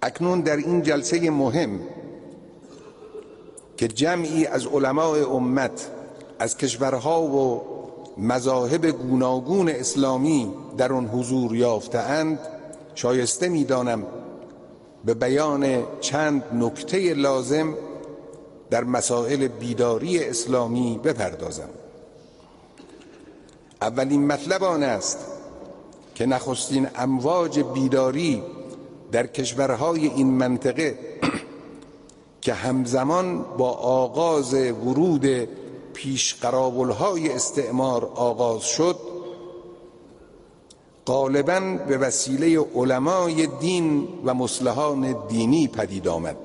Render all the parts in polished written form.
اکنون در این جلسه مهم که جمعی از علمای امت از کشورها و مذاهب گوناگون اسلامی در آن حضور یافته‌اند، شایسته می‌دانم به بیان چند نکته لازم در مسائل بیداری اسلامی بپردازم. اولین مطلب آن است که نخستین امواج بیداری در کشورهای این منطقه که همزمان با آغاز ورود پیشقراولهای استعمار آغاز شد، غالباً به وسیله علمای دین و مصلحان دینی پدید آمد.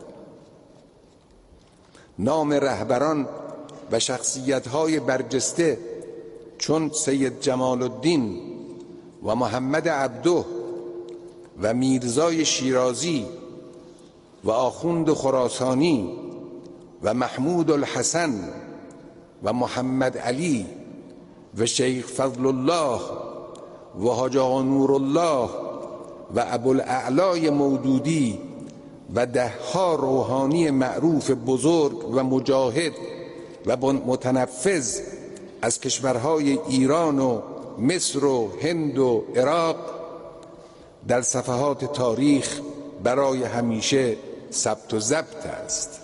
نام رهبران و شخصیت‌های برجسته چون سید جمال الدین و محمد عبده و میرزای شیرازی و آخوند خراسانی و محمود الحسن و محمد علی و شیخ فضل الله و حاج آقا نورالله و ابوالاعلی مودودی و دهها روحانی معروف بزرگ و مجاهد و متنفذ از کشورهای ایران و مصر و هند و عراق در صفحات تاریخ برای همیشه ثبت و ضبط است.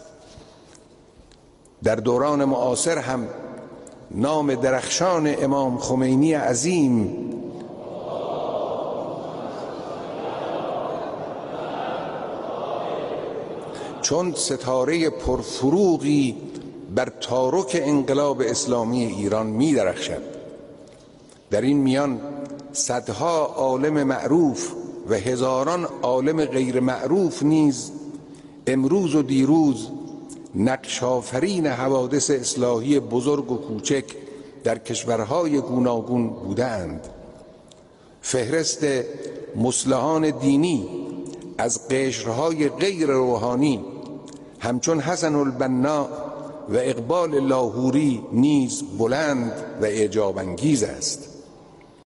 در دوران معاصر هم نام درخشان امام خمینی عظیم چون ستاره پرفروغی بر تارک انقلاب اسلامی ایران می درخشد. در این میان صدها عالم معروف و هزاران عالم غیر معروف نیز امروز و دیروز نقش آفرین حوادث اصلاحی بزرگ و کوچک در کشورهای گوناگون بودند. فهرست مصلحان دینی از قشرهای غیر روحانی همچون حسن البنا و اقبال لاهوری نیز بلند و اعجاب انگیز است.